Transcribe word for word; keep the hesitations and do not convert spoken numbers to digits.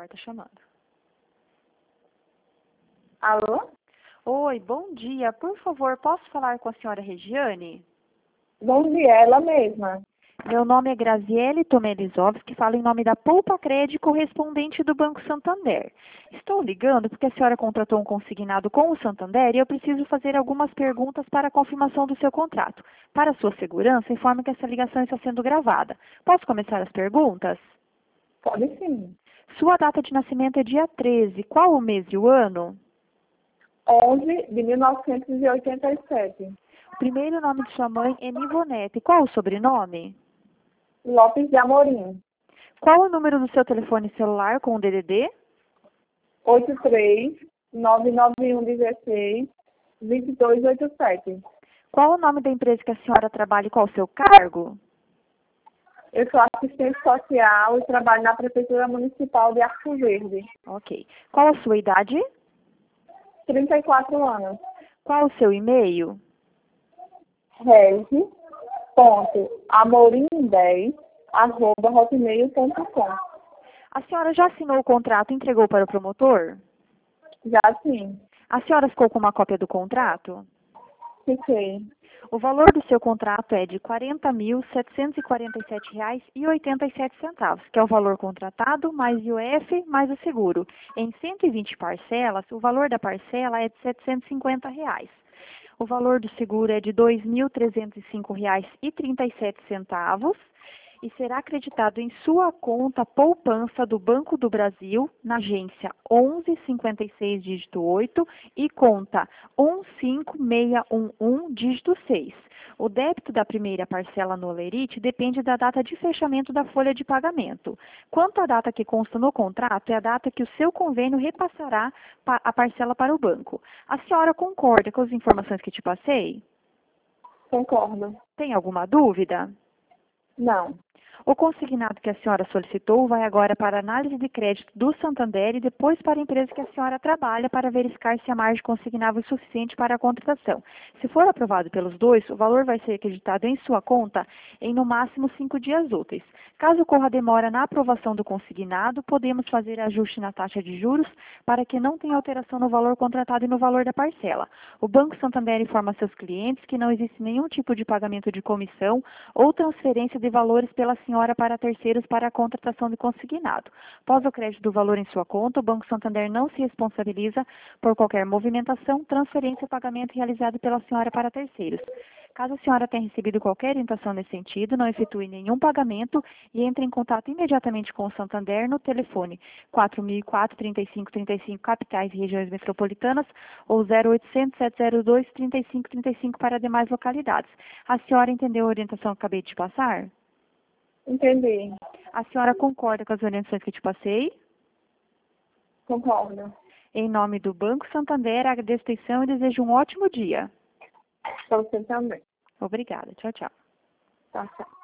Corta chamando. Alô? Oi, bom dia. Por favor, posso falar com a senhora Regiane? Bom dia, ela mesma. Meu nome é Graziele Tomelizovski, falo em nome da Poupa Cred, correspondente do Banco Santander. Estou ligando porque a senhora contratou um consignado com o Santander e eu preciso fazer algumas perguntas para a confirmação do seu contrato. Para sua segurança, informe que essa ligação está sendo gravada. Posso começar as perguntas? Pode sim. Sua data de nascimento é dia treze. Qual o mês e o ano? onze de mil novecentos e oitenta e sete. O primeiro nome de sua mãe é Nivonete. Qual o sobrenome? Lopes de Amorim. Qual o número do seu telefone celular com o D D D? oito três nove nove um um seis dois dois oito sete. Qual o nome da empresa que a senhora trabalha e qual o seu cargo? Eu sou assistente social e trabalho na Prefeitura Municipal de Arco Verde. Ok. Qual a sua idade? trinta e quatro anos. Qual o seu e-mail? regi ponto amorim dez arroba hotmail ponto com. A senhora já assinou o contrato e entregou para o promotor? Já sim. A senhora ficou com uma cópia do contrato? Fiquei. O valor do seu contrato é de quarenta mil setecentos e quarenta e sete reais e oitenta e sete centavos, que é o valor contratado mais I O F mais o seguro. Em cento e vinte parcelas, o valor da parcela é de setecentos e cinquenta reais. O valor do seguro é de dois mil trezentos e cinco reais e trinta e sete centavos e será acreditado em sua conta poupança do Banco do Brasil, na agência onze cinquenta e seis, dígito oito, e conta um cinco seis um um, dígito seis. O débito da primeira parcela no Olerite depende da data de fechamento da folha de pagamento. Quanto à data que consta no contrato, é a data que o seu convênio repassará a parcela para o banco. A senhora concorda com as informações que te passei? Concordo. Tem alguma dúvida? Não. O consignado que a senhora solicitou vai agora para a análise de crédito do Santander e depois para a empresa que a senhora trabalha para verificar se a margem consignável é suficiente para a contratação. Se for aprovado pelos dois, o valor vai ser acreditado em sua conta em no máximo cinco dias úteis. Caso ocorra demora na aprovação do consignado, podemos fazer ajuste na taxa de juros para que não tenha alteração no valor contratado e no valor da parcela. O Banco Santander informa seus clientes que não existe nenhum tipo de pagamento de comissão ou transferência de valores pela senhora para terceiros para a contratação de consignado. Após o crédito do valor em sua conta, o Banco Santander não se responsabiliza por qualquer movimentação, transferência ou pagamento realizado pela senhora para terceiros. Caso a senhora tenha recebido qualquer orientação nesse sentido, não efetue nenhum pagamento e entre em contato imediatamente com o Santander no telefone quatro mil e quatro, trinta e cinco, trinta e cinco capitais e regiões metropolitanas ou zero oitocentos, sete zero dois, trinta e cinco, trinta e cinco para demais localidades. A senhora entendeu a orientação que acabei de te passar? Entendi. A senhora concorda com as orientações que eu te passei? Concordo. Em nome do Banco Santander, agradeço a atenção e desejo um ótimo dia. Para você também. Obrigada. Tchau, tchau. Tá certo.